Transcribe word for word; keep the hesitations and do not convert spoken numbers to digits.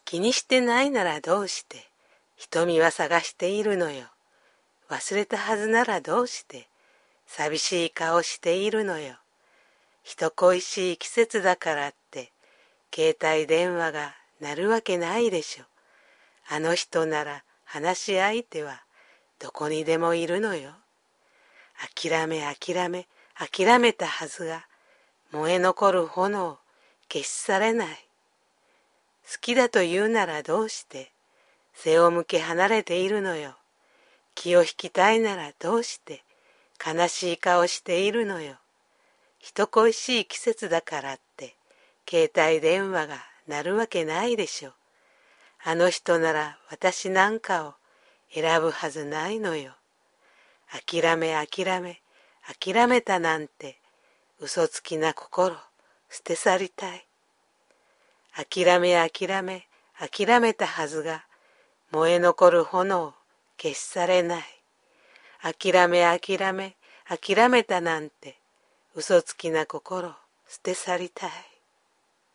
気にしてないならどうして、瞳は探しているのよ。忘れたはずならどうして、寂しい顔しているのよ。人恋しい季節だからって、携帯電話が鳴るわけないでしょ。あの人なら話し相手はどこにでもいるのよ。諦め諦め諦めたはずが、燃え残る炎消し去れない。好きだと言うならどうして、背を向け離れているのよ。気を引きたいならどうして、悲しい顔しているのよ。人恋しい季節だからって、携帯電話が鳴るわけないでしょ。あの人なら私なんかを選ぶはずないのよ。諦め諦め諦めたなんて、嘘つきな心捨て去りたい。諦め諦め諦めたはずが、燃え残る炎消し去れない。諦め諦め諦めたなんて、嘘つきな心捨て去りたい。